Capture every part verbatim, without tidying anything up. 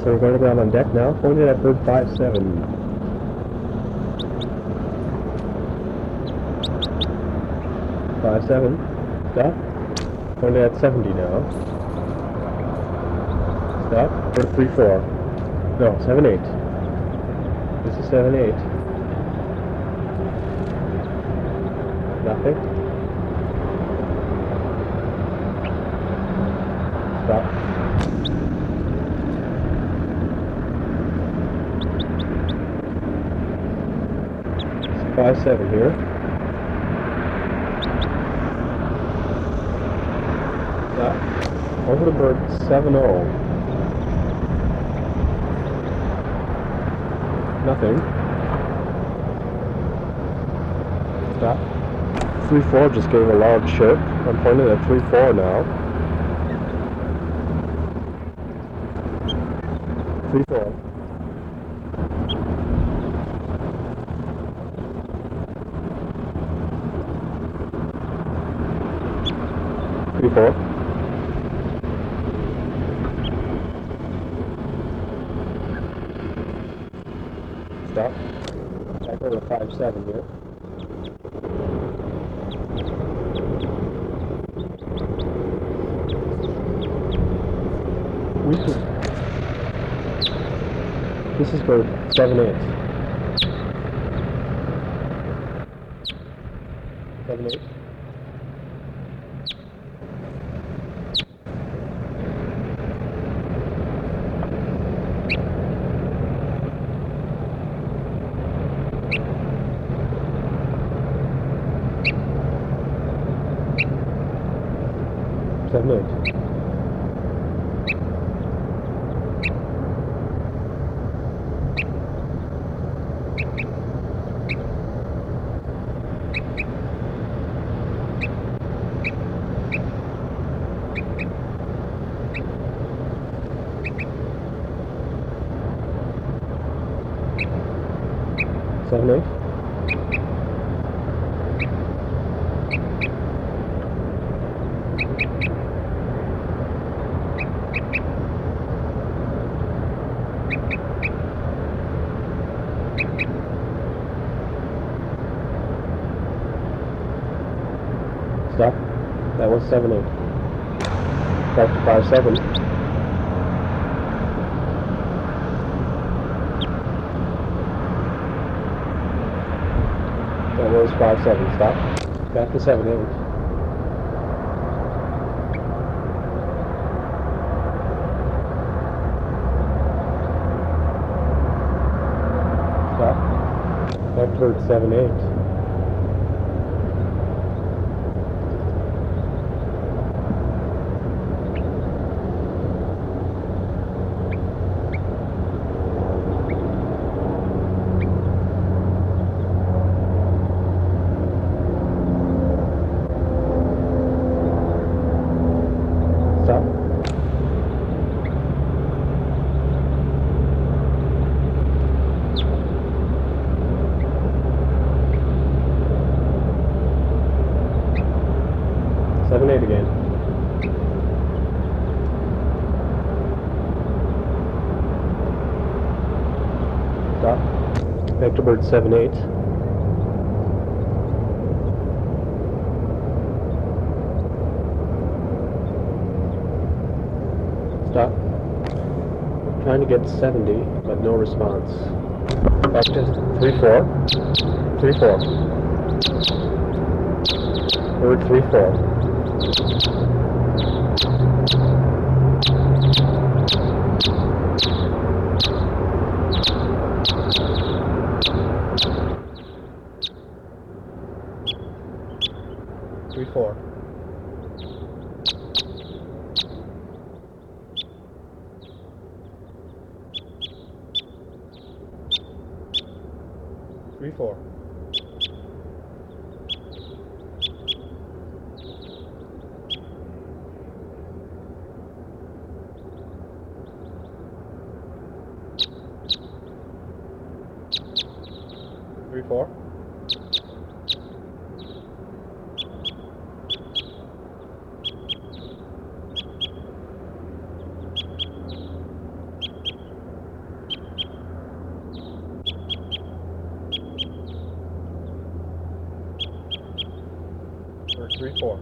So we're going to go out on deck now, pointed at bird five seven. five seven, stop, pointed at seventy now. Stop, bird three four. No, seven eight. This is seven eight. Nothing. Stop. five seven here. Stop. Over to bird seven oh. Nothing. Stop. three four just gave a loud chirp. I'm pointing at three four now. three four. three four. Stop. Back over to five seven here. We can. This is bird seven eight. seven eight. seven eight. seven eight. Stop. That was seven eight. Back to five seven. That was five seven. Stop. Back to seven eight. Stop. Back to bird seven eight. Stop. Seven eight again. Stop. Back to bird seven eight. Stop. Trying to get seventy, but no response. Back to three four. three four. Bird three four. three four. three four. three four. four.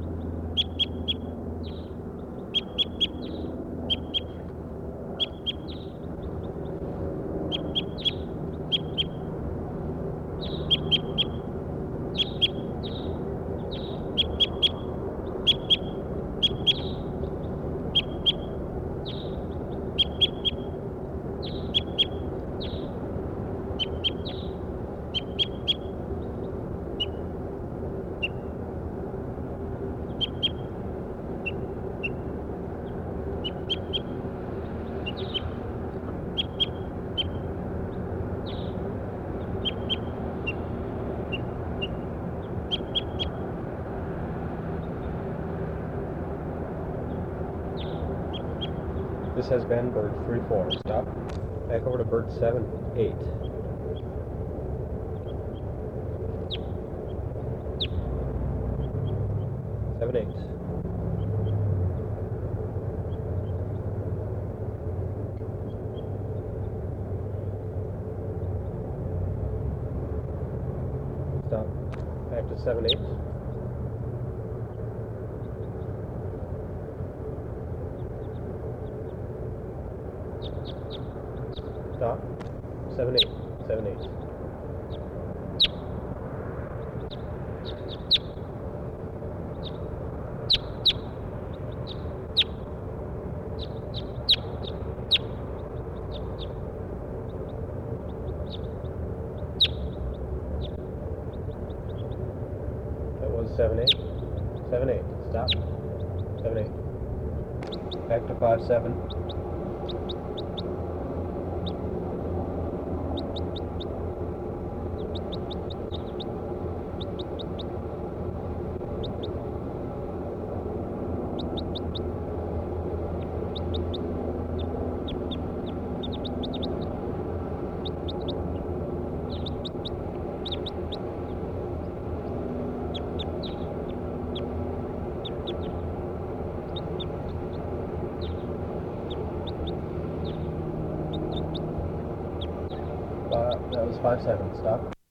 This has been bird three four. Stop. Back over to bird seven eight. seven eight. Stop. Back to seven eight. Stop. Seven eight. Seven eight. That was seven eight. Seven eight. Stop. Seven eight. Back to five seven. Uh, that was five seven. Stop.